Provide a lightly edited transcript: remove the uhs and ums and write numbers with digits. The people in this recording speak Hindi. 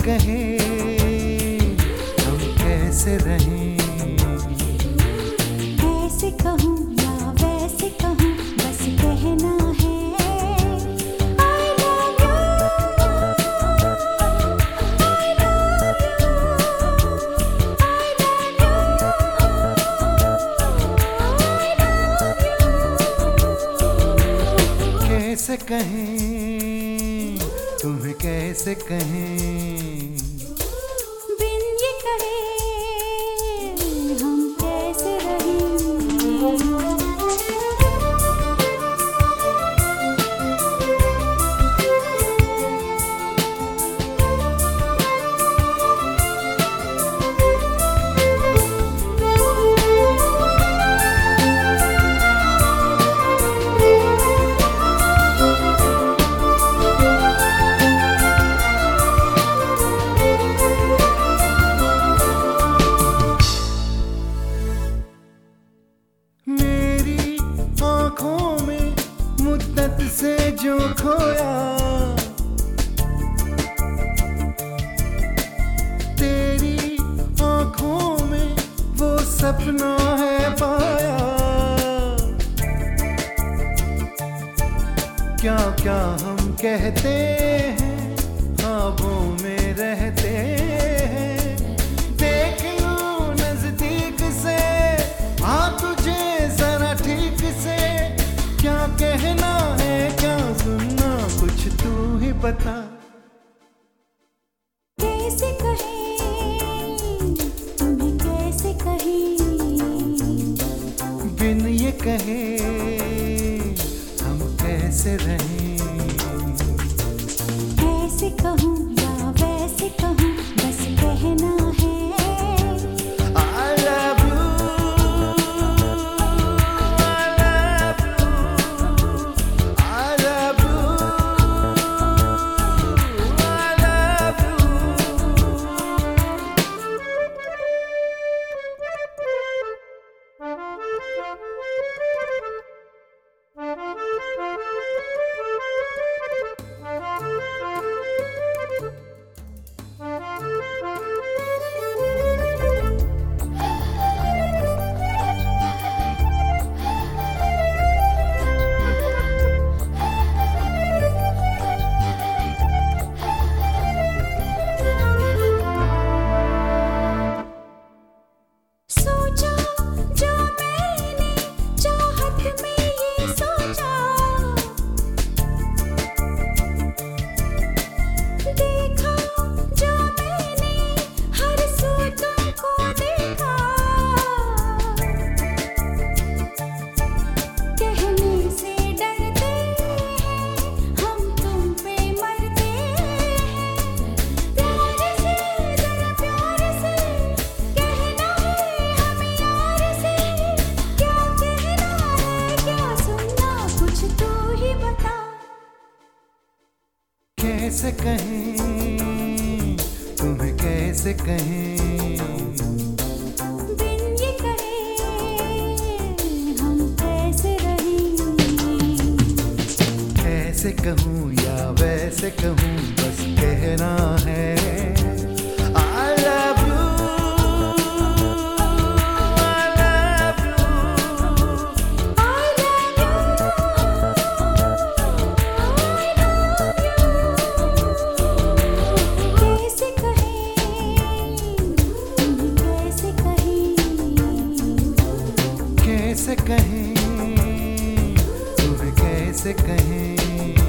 कहें हम कैसे रहें, ऐसे कहूँ या वैसे कहूँ बस कहना है I love you, I love you, I love you, कैसे कहें तुम्हें कैसे कहें, बिन ये कहे हम कैसे रहें। मेरी आँखों में मुद्दत से जो खोया, तेरी आँखों में वो सपना है पाया। क्या क्या हम कहते हैं ख्वाबों में रहते हैं, देख लूं नजदीक से आ तुझे जरा ठीक से, क्या कहना है क्या सुनना कुछ तू ही बता। कैसे कहें तुम्हें कैसे कहें, बिन ये कहे हम कैसे रहें, ऐसे कहूँ या वैसे कहूँ बस कहना है I love you, I love you, I love सोचा जो मैंने चाहत में ये सोचा, देखा जो मैंने हर सू तुमको देखा, कहने से डरते हैं हम तुम पे मरते हैं, प्यार से जरा प्यार से कहना है हमें यार से, क्या कहना है क्या सुनना कुछ तू ही बता। कैसे कहें तुम्हें कैसे कहें, बिन ये कहे हम कैसे रहें, ऐसे कहूँ या वैसे कहूँ बस कहना है I love you, I love you, I love you, कैसे कहें तुम्हें कैसे कहें, कैसे कहें तुम्हें कैसे कहें।